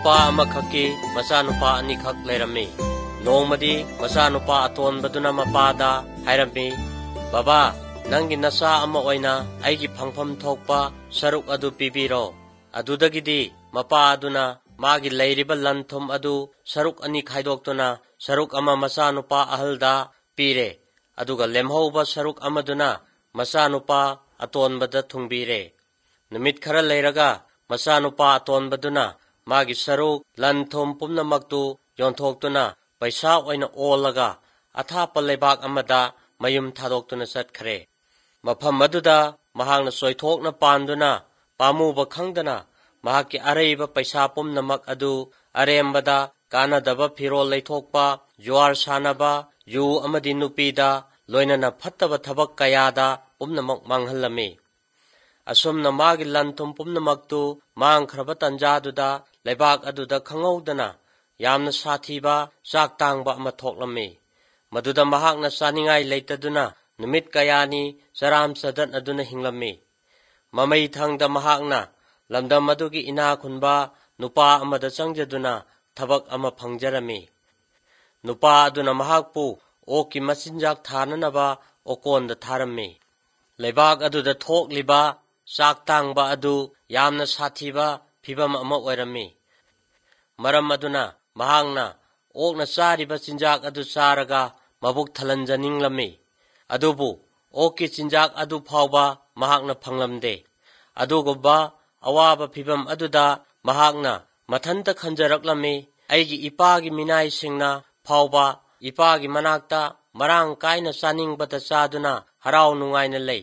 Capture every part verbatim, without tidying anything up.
ꯅꯨꯄꯥ ꯑꯃꯈꯛꯀꯤ ꯃꯆꯥꯅꯨꯄꯥ ꯑꯅꯤꯈꯛ ꯂꯩꯔꯝꯃꯤ꯫ ꯅꯣꯡꯃꯗꯤ ꯃꯆꯥꯅꯨꯄꯥ ꯑꯇꯣꯟꯕꯗꯨꯅ ꯃꯄꯥꯗ ꯍꯥꯏꯔꯝꯃꯤ, ꯕꯕꯥ, ꯅꯪꯒꯤ ꯅꯆꯥ ꯑꯃ ꯑꯣꯏꯅ ꯑꯩꯒꯤ ꯐꯪꯐꯝ ꯊꯣꯛꯄ ꯁꯔꯨꯛ ꯑꯗꯨ ꯄꯤꯕꯤꯔꯣ꯫ ꯑꯗꯨꯗꯒꯤꯗꯤ ꯃꯄꯥ ꯑꯗꯨꯅ ꯃꯥꯒꯤ ꯂꯩꯔꯤꯕ ꯂꯟ ꯊꯨꯝ ꯑꯗꯨ ꯁꯔꯨꯛ ꯑꯅꯤ ꯈꯥꯏꯗꯣꯛꯇꯨꯅ ꯁꯔꯨꯛ ꯑꯃ ꯃꯆꯥꯅꯨꯄꯥ ꯑꯍꯜꯗ ꯄꯤꯔꯦ, ꯑꯗꯨꯒ ꯂꯦꯝꯍꯧꯕ ꯁꯔꯨꯛ ꯑꯃꯗꯨꯅ ꯃꯆꯥꯅꯨꯄꯥ ꯑꯇꯣꯟꯕꯗ ꯊꯨꯡꯕꯤꯔꯦ꯫ ꯅꯨꯃꯤꯠ ꯈꯔ ꯂꯩꯔꯒ ꯃꯆꯥꯅꯨꯄꯥ ꯑꯇꯣꯟꯕꯗꯨꯅ ꯃꯥꯒꯤ ꯁꯔꯨꯛ ꯂꯟ ꯊꯨꯝ ꯄꯨꯝꯅꯃꯛꯇꯨ ꯌꯣꯟꯊꯣꯛꯇꯨꯅ ꯄꯩꯁꯥ ꯑꯣꯏꯅ ꯑꯣꯜꯂꯒ ꯑꯊꯥꯞꯄ ꯂꯩꯕꯥꯛ ꯑꯃꯗ ꯃꯌꯨꯝ ꯊꯥꯗꯣꯛꯇꯨꯅ ꯆꯠꯈ꯭ꯔꯦ꯫ ꯃꯐꯝ ꯑꯗꯨꯗ ꯃꯍꯥꯛꯅ ꯆꯣꯏꯊꯣꯛꯅ ꯄꯥꯟꯗꯨꯅ ꯄꯥꯝꯃꯨꯕ ꯈꯪꯗꯅ ꯃꯍꯥꯛꯀꯤ ꯑꯔꯩꯕ ꯄꯩꯁꯥ ꯄꯨꯝꯅꯃꯛ ꯑꯗꯨ ꯑꯔꯦꯝꯕꯗ ꯀꯥꯟꯅꯗꯕ ꯐꯤꯔꯣꯜ ꯂꯩꯊꯣꯛꯄ, ꯖꯨꯋꯥꯔ ꯁꯥꯟꯅꯕ, ꯌꯨ ꯑꯃꯗꯤ ꯅꯨꯄꯤꯗ ꯂꯣꯏꯅꯅ ꯐꯠꯇꯕ ꯊꯕꯛ ꯀꯌꯥꯗ ꯄꯨꯝꯅꯃꯛ ꯃꯥꯡꯍꯜꯂꯝꯃꯤ꯫ ꯑꯁꯨꯝꯅ ꯃꯥꯒꯤ ꯂꯟ ꯊꯨꯝ ꯄꯨꯝꯅꯃꯛꯇꯨ ꯃꯥꯡꯈ꯭ꯔꯕ ꯇꯟꯖꯥꯗꯨꯗ ꯂꯩꯕꯥꯛ ꯑꯗꯨꯗ ꯈꯪꯍꯧꯗꯅ ꯌꯥꯝꯅ ꯁꯥꯊꯤꯕ ꯆꯥꯛ ꯇꯥꯡꯕ ꯑꯃ ꯊꯣꯛꯂꯝꯃꯤ꯫ ꯃꯗꯨꯗ ꯃꯍꯥꯛꯅ ꯆꯥꯅꯤꯡꯉꯥꯏ ꯂꯩꯇꯗꯨꯅ ꯅꯨꯃꯤꯠ ꯀꯌꯥꯅꯤ ꯆꯔꯥꯝ ꯆꯗꯠꯅꯗꯨꯅ ꯍꯤꯡꯂꯝꯃꯤ꯫ ꯃꯃꯩ ꯊꯪꯗ ꯃꯍꯥꯛꯅ ꯂꯝꯗꯝ ꯑꯗꯨꯒꯤ ꯏꯅꯥ ꯈꯨꯟꯕ ꯅꯨꯄꯥ ꯑꯃꯗ ꯆꯪꯖꯗꯨꯅ ꯊꯕꯛ ꯑꯃ ꯐꯪꯖꯔꯝꯃꯤ꯫ ꯅꯨꯄꯥ ꯑꯗꯨꯅ ꯃꯍꯥꯛꯄꯨ ꯑꯣꯛꯀꯤ ꯃꯆꯤꯟꯖꯥꯛ ꯊꯥꯅꯅꯕ ꯑꯣꯀꯣꯟꯗ ꯊꯥꯔꯝꯃꯤ꯫ ꯂꯩꯕꯥꯛ ꯑꯗꯨꯗ ꯊꯣꯛꯂꯤꯕ ꯆꯥꯛ ꯇꯥꯡꯕ ꯑꯗꯨ ꯌꯥꯝꯅ ꯁꯥꯊꯤꯕ ꯐꯤꯚꯝ ꯑꯃ ꯑꯣꯏꯔꯝꯃꯤ꯫ ꯃꯔꯝ ꯑꯗꯨꯅ ꯃꯍꯥꯛꯅ ꯑꯣꯛꯅ ꯆꯥꯔꯤꯕ ꯆꯤꯟꯖꯥꯛ ꯑꯗꯨ ꯆꯥꯔꯒ ꯃꯕꯨꯛ ꯊꯜꯍꯟꯖꯅꯤꯡꯂꯝꯃꯤ꯫ ꯑꯗꯨꯕꯨ ꯑꯣꯛꯀꯤ ꯆꯤꯟꯖꯥꯛ ꯑꯗꯨ ꯐꯥꯎꯕ ꯃꯍꯥꯛꯅ ꯐꯪꯂꯝꯗꯦ꯫ ꯑꯗꯨꯒꯨꯝꯕ ꯑꯋꯥꯕ ꯐꯤꯚꯝ ꯑꯗꯨꯗ ꯃꯍꯥꯛꯅ ꯃꯊꯟꯇ ꯈꯟꯖꯔꯛꯂꯝꯃꯤ, ꯑꯩꯒꯤ ꯏꯄꯥꯒꯤ ꯃꯤꯅꯥꯏꯁꯤꯡꯅ ꯐꯥꯎꯕ ꯏꯄꯥꯒꯤ ꯃꯅꯥꯛꯇ ꯃꯔꯥꯡ ꯀꯥꯏꯅ ꯆꯥꯅꯤꯡꯕꯗ ꯆꯥꯗꯨꯅ ꯍꯔꯥꯎ ꯅꯨꯡꯉꯥꯏꯅ ꯂꯩ,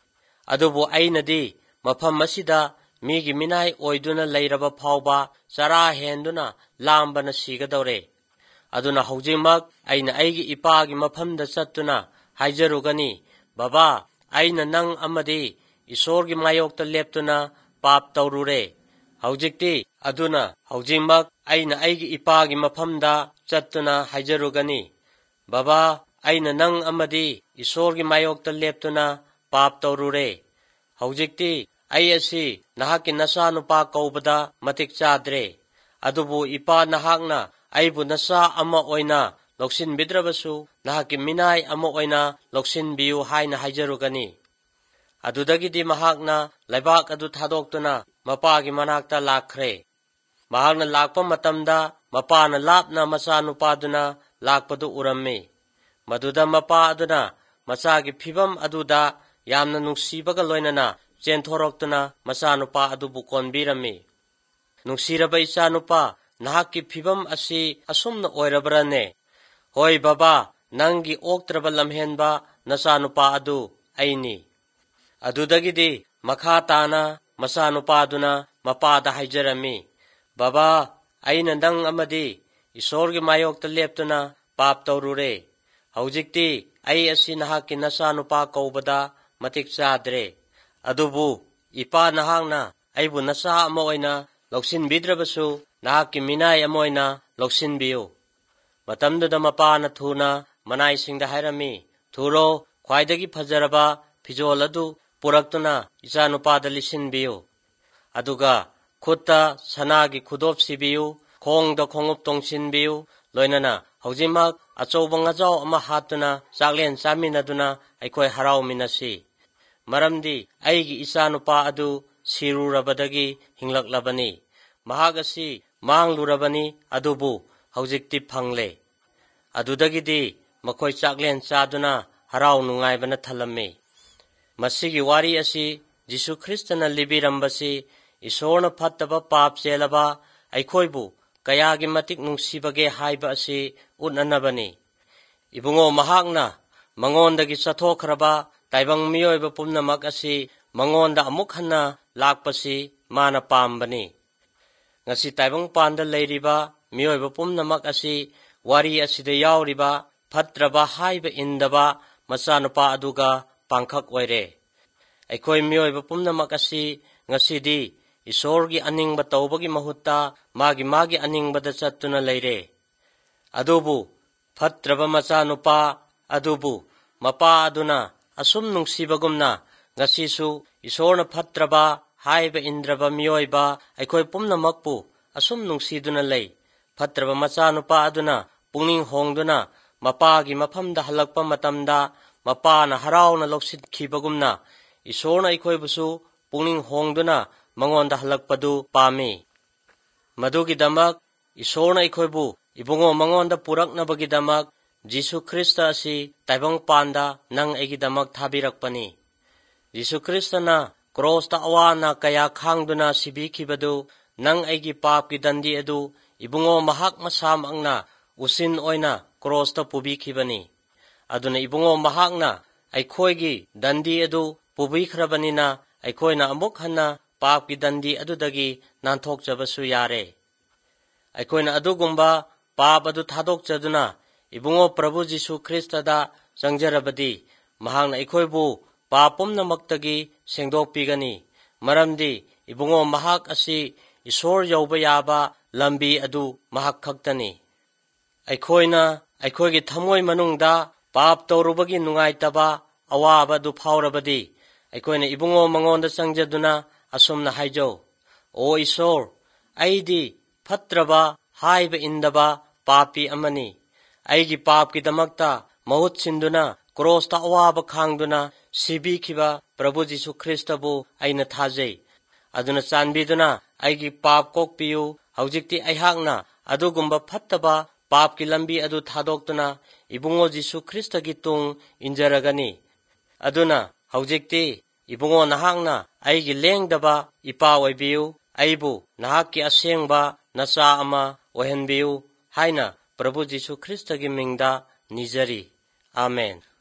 ꯑꯗꯨꯕꯨ ꯑꯩꯅꯗꯤ ꯃꯐꯝ ꯑꯁꯤꯗ ꯃꯤꯒꯤ ꯃꯤꯅꯥꯏ ꯑꯣꯏꯗꯨꯅ ꯂꯩꯔꯕ ꯐꯥꯎꯕ ꯆꯔꯥ ꯍꯦꯟꯗꯨꯅ ꯂꯥꯝꯕꯅ ꯁꯤꯒꯗꯧꯔꯦ꯫ ꯑꯗꯨꯅ ꯍꯧꯖꯤꯛꯃꯛ ꯑꯩꯅ ꯑꯩꯒꯤ ꯏꯄꯥꯒꯤ ꯃꯐꯝꯗ ꯆꯠꯇꯨꯅ ꯍꯥꯏꯖꯔꯨꯒꯅꯤ, ꯕꯕꯥ, ꯑꯩꯅ ꯅꯪ ꯑꯃꯗꯤ ꯏꯁꯣꯔꯒꯤ ꯃꯥꯌꯣꯛꯇ ꯂꯦꯞꯇꯨꯅ ꯄꯥꯞ ꯇꯧꯔꯨꯔꯦ꯫ ꯍꯧꯖꯤꯛꯇꯤ ꯑꯗꯨꯅ ꯍꯧꯖꯤꯛꯃꯛ ꯑꯩꯅ ꯑꯩꯒꯤ ꯏꯄꯥꯒꯤ ꯃꯐꯝꯗ ꯆꯠꯇꯨꯅ ꯍꯥꯏꯖꯔꯨꯒꯅꯤ, ꯕꯕꯥ, ꯑꯩꯅ ꯅꯪ ꯑꯃꯗꯤ ꯏꯁꯣꯔꯒꯤ ꯃꯥꯌꯣꯛꯇ ꯂꯦꯞꯇꯨꯅ ꯄꯥꯞ ꯇꯧꯔꯨꯔꯦ꯫ ꯍꯧꯖꯤꯛꯇꯤ ꯑꯩ ꯑꯁꯤ ꯅꯍꯥꯛꯀꯤ ꯅꯆꯥꯅꯨꯄꯥ ꯀꯧꯕꯗ ꯃꯇꯤꯛ ꯆꯥꯗ꯭ꯔꯦ꯫ ꯑꯗꯨꯕꯨ ꯏꯄꯥ, ꯅꯍꯥꯛꯅ ꯑꯩꯕꯨ ꯅꯆꯥ ꯑꯃ ꯑꯣꯏꯅ ꯂꯧꯁꯤꯟꯕꯤꯗ꯭ꯔꯕꯁꯨ ꯅꯍꯥꯛꯀꯤ ꯃꯤꯅꯥꯏ ꯑꯃ ꯑꯣꯏꯅ ꯂꯧꯁꯤꯟꯕꯤꯌꯨ ꯍꯥꯏꯅ ꯍꯥꯏꯖꯔꯨꯒꯅꯤ꯫ ꯑꯗꯨꯗꯒꯤꯗꯤ ꯃꯍꯥꯛꯅ ꯂꯩꯕꯥꯛ ꯑꯗꯨ ꯊꯥꯗꯣꯛꯇꯨꯅ ꯃꯄꯥꯒꯤ ꯃꯅꯥꯛꯇ ꯂꯥꯛꯈ꯭ꯔꯦ꯫ ꯃꯍꯥꯛꯅ ꯂꯥꯛꯄ ꯃꯇꯝꯗ ꯃꯄꯥꯅ ꯂꯥꯞꯅ ꯃꯆꯥꯅꯨꯄꯥꯗꯨꯅ ꯂꯥꯛꯄꯗꯨ ꯎꯔꯝꯃꯤ꯫ ꯃꯗꯨꯗ ꯃꯄꯥ ꯑꯗꯨꯅ ꯃꯆꯥꯒꯤ ꯐꯤꯚꯝ ꯑꯗꯨꯗ ꯌꯥꯝꯅ ꯅꯨꯡꯁꯤꯕꯒ ꯂꯣꯏꯅꯅ ꯆꯦꯟꯊꯣꯔꯛꯇꯨꯅ ꯃꯆꯥꯅꯨꯄꯥ ꯑꯗꯨꯕꯨ ꯀꯣꯟꯕꯤꯔꯝꯃꯤ꯫ ꯅꯨꯡꯁꯤꯔꯕ ꯏꯆꯥꯅꯨꯄꯥ, ꯅꯍꯥꯛꯀꯤ ꯐꯤꯚꯝ ꯑꯁꯤ ꯑꯁꯨꯝꯅ ꯑꯣꯏꯔꯕ꯭ꯔꯅꯦ? ꯍꯣꯏ ꯕꯕꯥ, ꯅꯪꯒꯤ ꯑꯣꯛꯇ꯭ꯔꯕ ꯂꯝꯍꯦꯟꯕ ꯅꯆꯥꯅꯨꯄꯥ ꯑꯗꯨ ꯑꯩꯅꯤ꯫ ꯑꯗꯨꯗꯒꯤꯗꯤ ꯃꯈꯥ ꯇꯥꯅ ꯃꯆꯥꯅꯨꯄꯥꯗꯨꯅ ꯃꯄꯥꯗ ꯍꯥꯏꯖꯔꯝꯃꯤ, ꯕꯕꯥ, ꯑꯩꯅ ꯅꯪ ꯑꯃꯗꯤ ꯏꯁꯣꯔꯒꯤ ꯃꯥꯌꯣꯛꯇ ꯂꯦꯞꯇꯨꯅ ꯄꯥꯞ ꯇꯧꯔꯨꯔꯦ꯫ ꯍꯧꯖꯤꯛꯇꯤ ꯑꯩ ꯑꯁꯤ ꯅꯍꯥꯛꯀꯤ ꯅꯆꯥꯅꯨꯄꯥ ꯀꯧꯕꯗ ꯃꯇꯤꯛ ꯆꯥꯗ꯭ꯔꯦ꯫ ꯑꯗꯨꯕꯨ ꯏꯄꯥ, ꯅꯍꯥꯛꯅ ꯑꯩꯕꯨ ꯅꯆꯥ ꯑꯃ ꯑꯣꯏꯅ ꯂꯧꯁꯤꯟꯕꯤꯗ꯭ꯔꯕꯁꯨ ꯅꯍꯥꯛꯀꯤ ꯃꯤꯅꯥꯏ ꯑꯃ ꯑꯣꯏꯅ ꯂꯧꯁꯤꯟꯕꯤꯌꯨ꯫ ꯃꯇꯝꯗꯨꯗ ꯃꯄꯥꯅ ꯊꯨꯅ ꯃꯅꯥꯏꯁꯤꯡꯗ ꯍꯥꯏꯔꯝꯃꯤ, ꯊꯨꯔꯣ, ꯈ꯭ꯋꯥꯏꯗꯒꯤ ꯐꯖꯔꯕ ꯐꯤꯖꯣꯜ ꯑꯗꯨ ꯄꯨꯔꯛꯇꯨꯅ ꯏꯆꯥꯅꯨꯄꯥꯗ ꯂꯤꯠꯁꯤꯟꯕꯤꯌꯨ꯫ ꯑꯗꯨꯒ ꯈꯨꯠꯇ ꯁꯅꯥꯒꯤ ꯈꯨꯗꯣꯞ ꯁꯤꯕꯤꯌꯨ, ꯈꯣꯡꯗ ꯈꯣꯡꯎꯞ ꯇꯣꯡꯁꯤꯟꯕꯤꯌꯨ, ꯂꯣꯏꯅꯅ ꯍꯧꯖꯤꯛꯃꯛ ꯑꯆꯧꯕ ꯉꯥꯖꯥꯎ ꯑꯃ ꯍꯥꯠꯇꯨꯅ ꯆꯥꯛꯂꯦꯟ ꯆꯥꯃꯤꯟꯅꯗꯨꯅ ꯑꯩꯈꯣꯏ ꯍꯔꯥꯎꯃꯤꯟꯅꯁꯤ꯫ ꯃꯔꯝꯗꯤ ꯑꯩꯒꯤ ꯏꯆꯥꯅꯨꯄꯥ ꯑꯗꯨ ꯁꯤꯔꯨꯔꯕꯗꯒꯤ ꯍꯤꯡꯂꯛꯂꯕꯅꯤ꯫ ꯃꯍꯥꯛ ꯑꯁꯤ ꯃꯥꯡꯂꯨꯔꯕꯅꯤ, ꯑꯗꯨꯕꯨ ꯍꯧꯖꯤꯛꯇꯤ ꯐꯪꯂꯦ꯫ ꯑꯗꯨꯗꯒꯤꯗꯤ ꯃꯈꯣꯏ ꯆꯥꯛꯂꯦꯟ ꯆꯥꯗꯨꯅ ꯍꯔꯥꯎ ꯅꯨꯡꯉꯥꯏꯕꯅ ꯊꯜꯂꯝꯃꯤ꯫ ꯃꯁꯤꯒꯤ ꯋꯥꯔꯤ ꯑꯁꯤ ꯖꯤꯁꯨ ꯈ꯭ꯔꯤꯁꯇꯅ ꯂꯤꯕꯤꯔꯝꯕꯁꯤ ꯏꯁꯣꯔꯅ ꯐꯠꯇꯕ ꯄꯥꯞ ꯆꯦꯜꯂꯕ ꯑꯩꯈꯣꯏꯕꯨ ꯀꯌꯥꯒꯤ ꯃꯇꯤꯛ ꯅꯨꯡꯁꯤꯕꯒꯦ ꯍꯥꯏꯕ ꯑꯁꯤ ꯎꯠꯅꯅꯕꯅꯤ꯫ ꯏꯕꯨꯡꯉꯣ, ꯃꯍꯥꯛꯅ ꯃꯉꯣꯟꯗꯒꯤ ꯆꯠꯊꯣꯛꯈ꯭ꯔꯕ ꯇꯥꯏꯕꯪ ꯃꯤꯑꯣꯏꯕ ꯄꯨꯝꯅꯃꯛ ꯑꯁꯤ ꯃꯉꯣꯟꯗ ꯑꯃꯨꯛ ꯍꯟꯅ ꯂꯥꯛꯄꯁꯤ ꯃꯥꯅ ꯄꯥꯝꯕꯅꯤ꯫ ꯉꯁꯤ ꯇꯥꯏꯕꯪꯄꯥꯟꯗ ꯂꯩꯔꯤꯕ ꯃꯤꯑꯣꯏꯕ ꯄꯨꯝꯅꯃꯛ ꯑꯁꯤ ꯋꯥꯔꯤ ꯑꯁꯤꯗ ꯌꯥꯎꯔꯤꯕ ꯐꯠꯇ꯭ꯔꯕ ꯍꯥꯏꯕ ꯏꯟꯗꯕ ꯃꯆꯥꯅꯨꯄꯥ ꯑꯗꯨꯒ ꯄꯥꯡꯈꯛ ꯑꯣꯏꯔꯦ꯫ ꯑꯩꯈꯣꯏ ꯃꯤꯑꯣꯏꯕ ꯄꯨꯝꯅꯃꯛ ꯑꯁꯤ ꯉꯁꯤꯗꯤ ꯏꯁꯣꯔꯒꯤ ꯑꯅꯤꯡꯕ ꯇꯧꯕꯒꯤ ꯃꯍꯨꯠꯇ ꯃꯥꯒꯤ ꯃꯥꯒꯤ ꯑꯅꯤꯡꯕꯗ ꯆꯠꯇꯨꯅ ꯂꯩꯔꯦ꯫ ꯑꯗꯨꯕꯨ ꯐꯠꯇ꯭ꯔꯕ ꯃꯆꯥꯅꯨꯄꯥ ꯑꯗꯨꯕꯨ ꯃꯄꯥ ꯑꯗꯨꯅ ꯑꯁꯨꯝ ꯅꯨꯡꯁꯤꯕꯒꯨꯝꯅ ꯉꯁꯤꯁꯨ ꯏꯁꯣꯔꯅ ꯐꯠꯇ꯭ꯔꯕ ꯍꯥꯏꯕ ꯏꯟꯗ꯭ꯔꯕ ꯃꯤꯑꯣꯏꯕ ꯑꯩꯈꯣꯏ ꯄꯨꯝꯅꯃꯛꯄꯨ asum nungsiduna lei. Fatraba machanupa aduna pungning hongduna mapagi mafamda halakpa matamda mapana harauna lawsitkibagumna Isorna aikoibusu pungning hongduna mangonda halakpadu pami. Madugidamak Isorna aikoibu ibungo mangonda puraknabagi-damak Jisu Krista asi taibang panda nang aigidamak thabirakpani. Jisu Kristana cross ta awana kaya khangduna sibikibadu nang aigi papki dandi adu ibungo mahak masam angna usin oina cross ta pubikibani. Aduna ibungo mahakna aikhoigi dandi adu pubikhrabani aikhoina amuk hanna papki dandi adudagi nanthokjabasu yare. Aikhoina adugumba pap adu thadokjaduna ibungo Prabhu Jisu Kristada changjarabadi mahakna aikhoibu pap pumnamaktagi sengdokpigani. Maramdi ibungo mahak asi Isor yauba yaba lambi adu mahak khaktani. Aikhoina aikhoigi thamoi manungda pap tawrubagi nungaitaba awaba du phawrabadi aikhoina ibungo mangonda changjaduna asumna haijau. O Isor, aidi fatraba haiba indaba papi amani. Aigi papki damakta mahut sinduna cross ta awaba khangduna sibikiba Prabhu Jisu Kristabu aina thajai. Aduna chanbiduna aigi pap kokpiyu haujikti aihakna adugumba fattaba papki lambi adu thadoktuna ibungo Jisu Kristagi tung injaragani. Aduna haujikti ibungo nahakna aigi lengdaba ipa oibiyu aibu nahakki asengba nacha ama ohenbiyu haina Prabhu Jisu Kristagi mingda nijari. Amen.